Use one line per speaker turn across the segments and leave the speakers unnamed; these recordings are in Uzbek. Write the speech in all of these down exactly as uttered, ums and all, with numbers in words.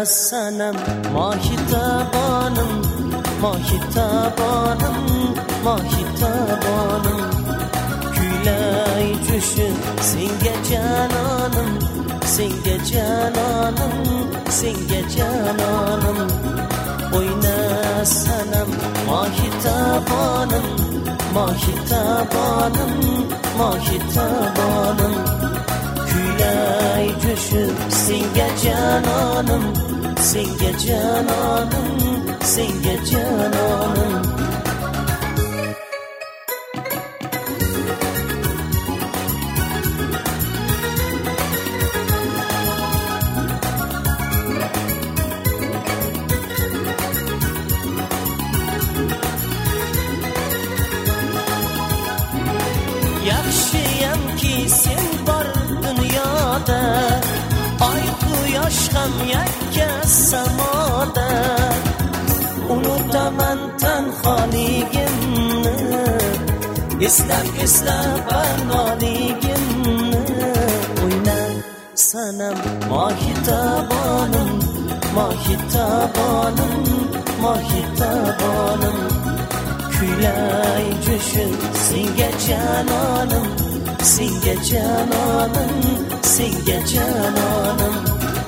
sanam mohitabonim, mohitabonim, mohitabonim. Kuylay jo'shib senga janonim, senga janonim, senga janonim. Oyna sanam mohitabonim, mohitabonim, mohitabonim. Kuylay jo'shib senga janonim, senga janonim, senga janonim. Yaxshiyamki sen bor dunyoda, oy quyosh ham yakka samoda. Unutaman tanholigimni, eslab eslab barnoligimni. O'yna sanam mohitabonim, mohitabonim, mohitabonim. Kuylay jo'shib senga janonim, senga janonim, senga janonim.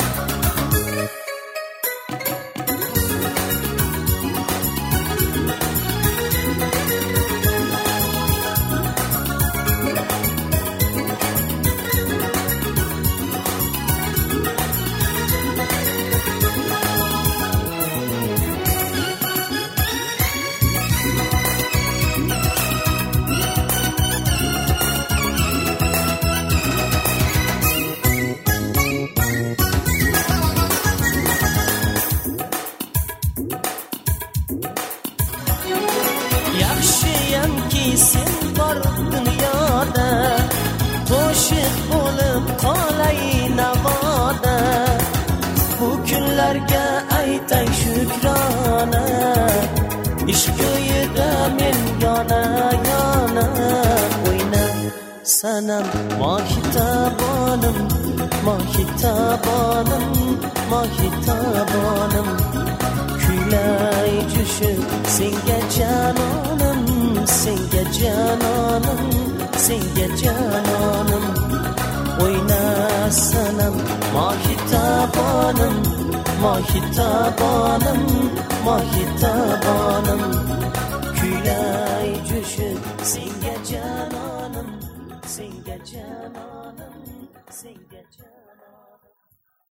Yaxshiyamki sen bor dunyoda, qo'shiq bo'lib qolay navoda. Bu kunlarga aytay shukrona, ishq ko'yida men yona yona. O'yna sanam mohitabonim, mohitabonim, mohitabonim. Kuylay jo'shib senga janonim, senga janonim, senga janonim. O'yna sanam mohitabonim, mohitabonim, mohitabonim. Kuylay jo'shib senga janonim, senga janonim, senga janonim.